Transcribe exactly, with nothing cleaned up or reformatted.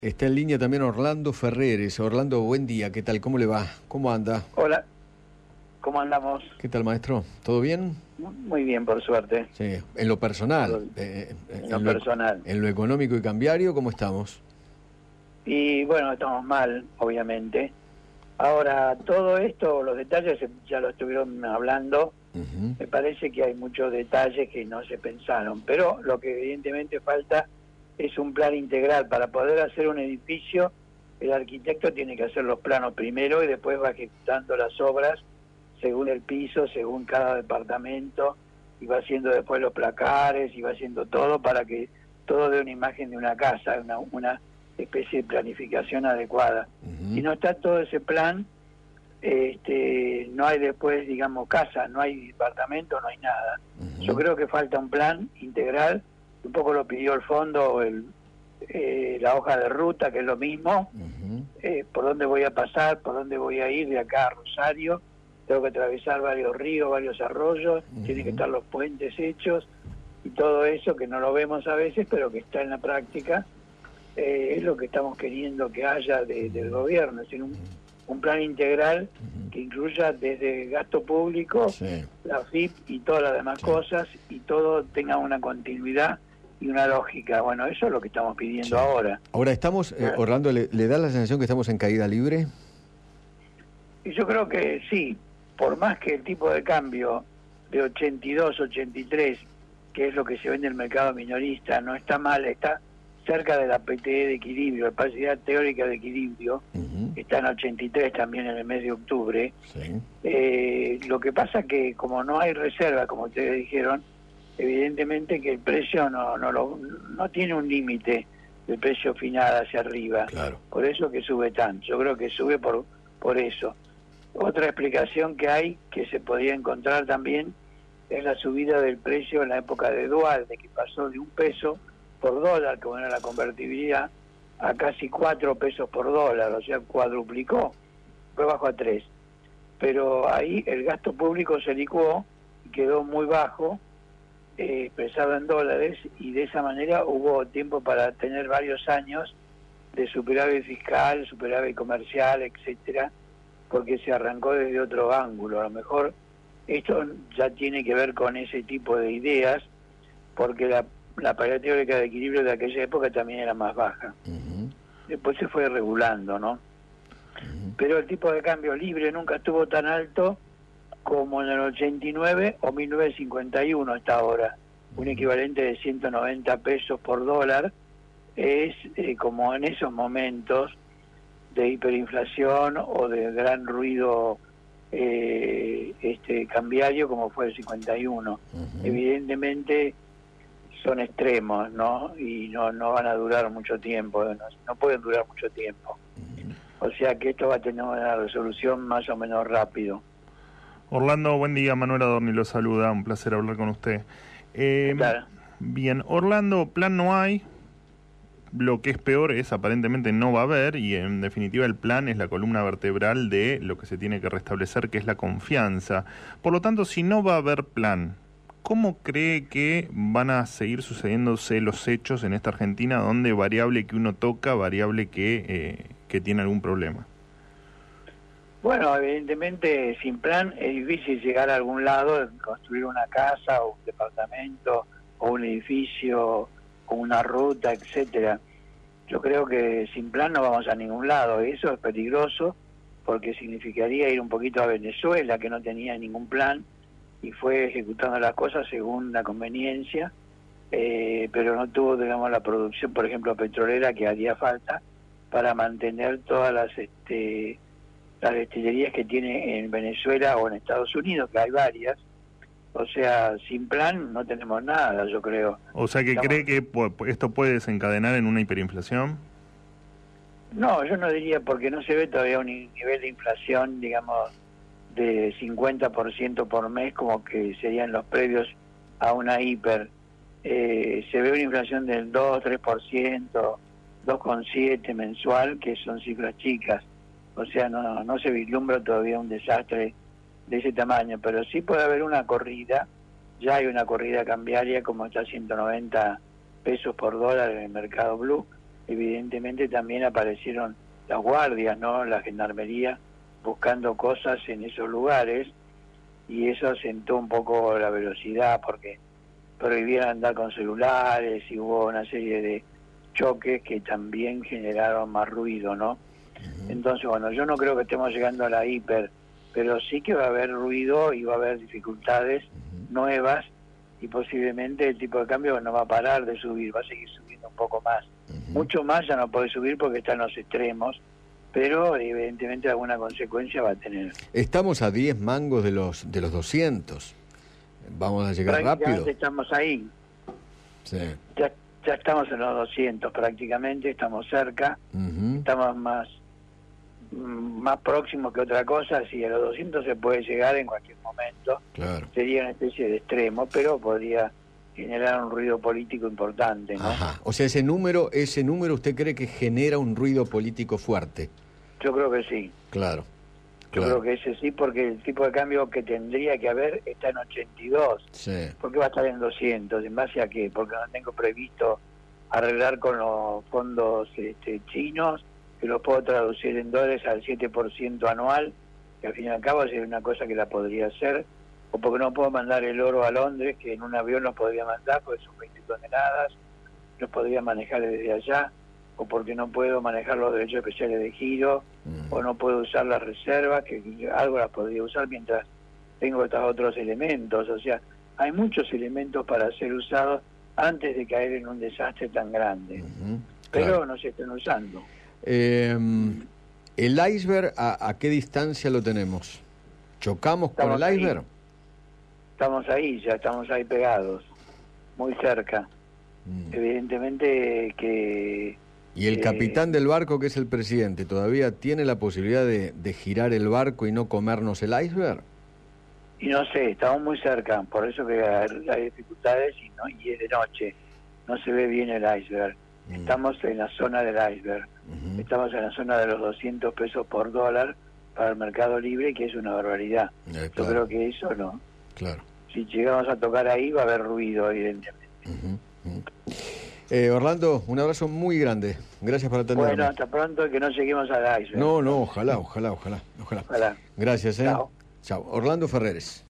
Está en línea también Orlando Ferreres. Orlando, buen día. ¿Qué tal? ¿Cómo le va? ¿Cómo anda? Hola, ¿cómo andamos? ¿Qué tal, maestro? ¿Todo bien? Muy bien, por suerte. Sí. En lo personal. Por- eh, en en lo lo, personal. en lo económico y cambiario, ¿cómo estamos? Y bueno, estamos mal, obviamente. Ahora, todo esto, los detalles ya lo estuvieron hablando. Ujú. Me parece que hay muchos detalles que no se pensaron, pero lo que evidentemente falta es un plan integral. Para poder hacer un edificio, el arquitecto tiene que hacer los planos primero y después va ejecutando las obras según el piso, según cada departamento, y va haciendo después los placares, y va haciendo todo para que todo dé una imagen de una casa, una, una especie de planificación adecuada. Ujú. Si no está todo ese plan, este, no hay después, digamos, casa, no hay departamento, no hay nada. Ujú. Yo creo que falta un plan integral, un poco lo pidió el fondo, el, eh, la hoja de ruta, que es lo mismo, Ujú. eh, por dónde voy a pasar, por dónde voy a ir de acá a Rosario, tengo que atravesar varios ríos, varios arroyos, Ujú. tienen que estar los puentes hechos, y todo eso que no lo vemos a veces, pero que está en la práctica, eh, es lo que estamos queriendo que haya de, del gobierno, es decir, un, un plan integral que incluya desde gasto público, Sí. la F I P y todas las demás Sí. cosas, y todo tenga una continuidad y una lógica. Bueno, eso es lo que estamos pidiendo Sí. ahora. Ahora estamos, eh, Ah. Orlando, ¿le, le da la sensación que estamos en caída libre? Y yo creo que sí, por más que el tipo de cambio de ochenta y dos, ochenta y tres, que es lo que se ve en el mercado minorista, no está mal, está cerca de la P T E de equilibrio, la capacidad teórica de equilibrio, Ujú. está en ochenta y tres también en el mes de octubre. Sí. Eh, lo que pasa que como no hay reserva, como ustedes dijeron, evidentemente que el precio no no, lo, no tiene un límite del precio final hacia arriba. Claro. Por eso que sube tanto. Yo creo que sube por por eso. Otra explicación que hay, que se podría encontrar también, es la subida del precio en la época de Duhalde, que pasó de un peso por dólar, como era la convertibilidad, a casi cuatro pesos por dólar, o sea, cuadruplicó, fue bajo a tres. Pero ahí el gasto público se licuó y quedó muy bajo, eh, expresado en dólares, y de esa manera hubo tiempo para tener varios años de superávit fiscal, superávit comercial, etcétera, porque se arrancó desde otro ángulo. A lo mejor esto ya tiene que ver con ese tipo de ideas, porque la, la paridad teórica de equilibrio de aquella época también era más baja. Ujú. Después se fue regulando, ¿no? Ujú. Pero el tipo de cambio libre nunca estuvo tan alto como en el ochenta y nueve o mil novecientos cincuenta y uno hasta ahora. Un equivalente de ciento noventa pesos por dólar es eh, como en esos momentos de hiperinflación o de gran ruido eh, este cambiario como fue el cincuenta y uno. Ujú. Evidentemente son extremos, ¿no? Y no no van a durar mucho tiempo, no, no pueden durar mucho tiempo. O sea que esto va a tener una resolución más o menos rápido. Orlando, buen día, Manuel Adorni lo saluda, un placer hablar con usted. Eh, ¿Qué tal? bien, Orlando, plan no hay, lo que es peor es aparentemente no va a haber, y en definitiva el plan es la columna vertebral de lo que se tiene que restablecer, que es la confianza. Por lo tanto, si no va a haber plan, ¿cómo cree que van a seguir sucediéndose los hechos en esta Argentina donde variable que uno toca, variable que, eh, que tiene algún problema? Bueno, evidentemente sin plan es difícil llegar a algún lado, construir una casa o un departamento o un edificio o una ruta, etcétera. Yo creo que sin plan no vamos a ningún lado, y eso es peligroso porque significaría ir un poquito a Venezuela, que no tenía ningún plan y fue ejecutando las cosas según la conveniencia, eh, pero no tuvo, digamos, la producción, por ejemplo, petrolera que haría falta para mantener todas las este las destilerías que tiene en Venezuela o en Estados Unidos, que hay varias. O sea, sin plan no tenemos nada, yo creo. O sea, que Estamos... cree que pu- esto puede desencadenar en una hiperinflación. No, yo no diría, porque no se ve todavía un nivel de inflación, digamos, de cincuenta por ciento por mes, como que serían los previos a una hiper. Eh, se ve una inflación del dos, tres por ciento, dos coma siete mensual, que son cifras chicas. O sea, no, no se vislumbra todavía un desastre de ese tamaño, pero sí puede haber una corrida, ya hay una corrida cambiaria como está a ciento noventa pesos por dólar en el mercado blue, evidentemente también aparecieron las guardias, ¿no? La gendarmería buscando cosas en esos lugares, y eso asentó un poco la velocidad porque prohibieron andar con celulares y hubo una serie de choques que también generaron más ruido, ¿no? Uh-huh. Entonces, bueno, yo no creo que estemos llegando a la hiper, pero sí que va a haber ruido y va a haber dificultades uh-huh. nuevas, y posiblemente el tipo de cambio no va a parar de subir, va a seguir subiendo un poco más. Uh-huh. Mucho más ya no puede subir porque está en los extremos, pero evidentemente alguna consecuencia va a tener. Estamos a diez mangos de los de los doscientos. Vamos a llegar rápido. Estamos ahí. Sí. Ya, ya estamos en los doscientos prácticamente, estamos cerca. Uh-huh. Estamos más más próximos que otra cosa. Si a los doscientos se puede llegar en cualquier momento. Claro. Sería una especie de extremo, pero podría generar un ruido político importante, ¿no? Ajá. O sea, ese número, ese número ¿usted cree que genera un ruido político fuerte? Yo creo que sí. Claro. Yo claro. creo que ese sí, porque el tipo de cambio que tendría que haber está en ochenta y dos. Sí. ¿Por qué va a estar en doscientos? ¿En base a qué? Porque no tengo previsto arreglar con los fondos este, chinos, que los puedo traducir en dólares al siete por ciento anual, que al fin y al cabo es una cosa que la podría hacer, o porque no puedo mandar el oro a Londres, que en un avión lo podría mandar, porque son veinte toneladas, los podría manejar desde allá, o porque no puedo manejar los derechos especiales de giro, mm. o no puedo usar las reservas, que algo las podría usar mientras tengo estos otros elementos. O sea, hay muchos elementos para ser usados antes de caer en un desastre tan grande, uh-huh. pero claro. no se están usando. Eh, ¿El iceberg a, a qué distancia lo tenemos? ¿Chocamos estamos con el iceberg? Ahí. Estamos ahí, ya estamos ahí pegados, muy cerca. Mm. Evidentemente que... ¿Y el eh, capitán del barco, que es el presidente, todavía tiene la posibilidad de, de girar el barco y no comernos el iceberg? Y no sé, estamos muy cerca, por eso que hay dificultades y, no, y es de noche, no se ve bien el iceberg. Mm. Estamos en la zona del iceberg, uh-huh. estamos en la zona de los doscientos pesos por dólar para el mercado libre, que es una barbaridad. Eh, claro. Yo creo que eso no. Claro. Si llegamos a tocar ahí va a haber ruido, evidentemente. Uh-huh. Uh-huh. Eh, Orlando, un abrazo muy grande. Gracias por atenderme. Bueno, hasta pronto, y que no lleguemos al iceberg. No, no, ojalá, ojalá, ojalá. Ojalá. ojalá. Gracias, ¿eh? Chao. Chao. Orlando Ferreres.